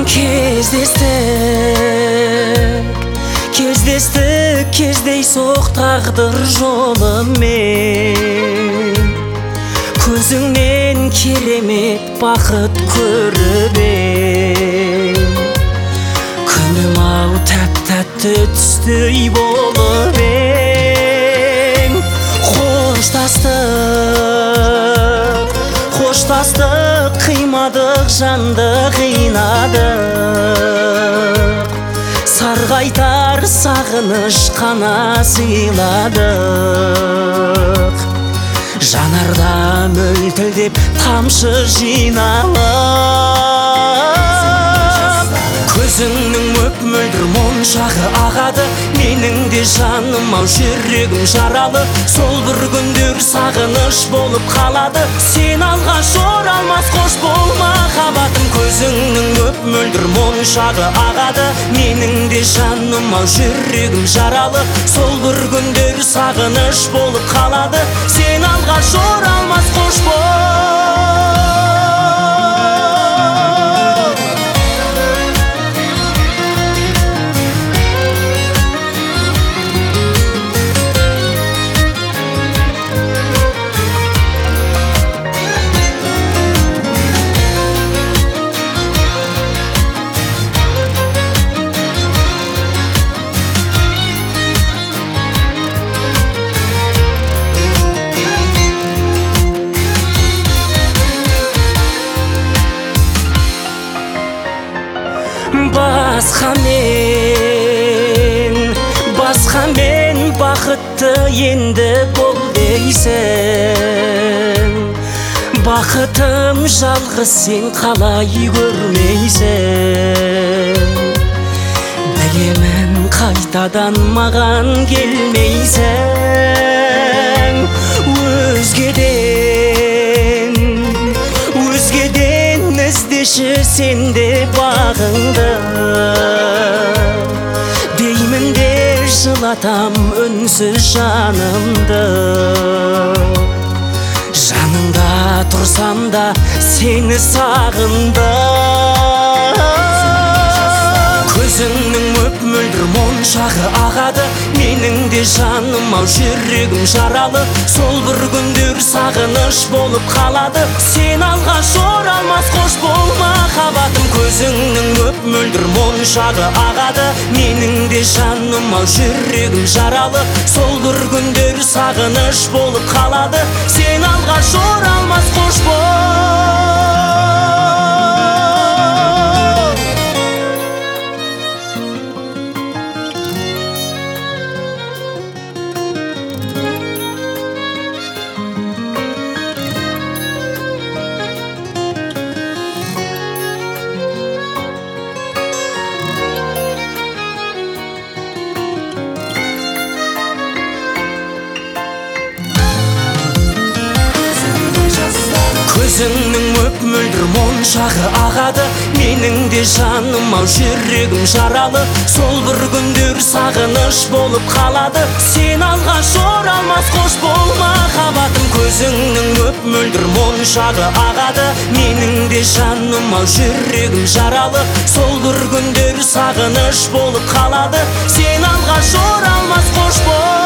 Кездейсоқ тағдыр жолымен, көзіңнен керемет бақыт көріп ем. Күнім-ау тәп-тәтті түстей болып ең. Қоштастық, қимадық, жанды қинадық. Сарғайтар сағыныш қана сыйладық. Жанарда мөлтілдеп тамшы жиналып, көзіңнің мөп-мөлдір моншағы ағады. Менің де жаным-ау жүрегім жаралы. Сол бір күндер сағыныш болып қалады. Сен алғаш оралмас, қош болма қабатым. Көзіңнің мөп-мөлдір моншағы ағады. Менің де жаным-ау жүрегім жаралы. Сол бір күндер сағыныш болып қалады. Сен алғаш оралмас, қош бол. Басқа мен бақытты енді бол дейсің. Бақытым жалғыз сен қалай көрмейсің. Білемін қайтадан маған келмейсің. Өзгеден іздеші сенде бағыңды. Деймін де жылатам үнсіз жанымды. Жаныңда тұрсам да сені сағындым. Көзіңнің мөп-мөлдір моншағы ағады. Менің де жаным-ау жүрегім жаралы. Сол бір күндер сағыныш болып қалады. Сен алғаш оралмас, қош болма қабатым. Көзіңнің мөп-мөлдір моншағы ағады. Менің де жаным-ау жүрегім жаралы. Сол бір күндер сағыныш болып қалады. Сен алғаш оралмас, қош бол. Көзіңнің мөп-мөлдір моншағы ағады. Менің де жаным-ау жүрегім жаралы. Сол бір күндер сағыныш болып қалады. Сен алғаш оралмас, қош болма қабатым. Көзіңнің мөп-мөлдір моншағы ағады. Менің де жаным-ау жүрегім жаралы. Сол бір күндер сағыныш болып қалады. Сен алғаш оралмас, қош бол.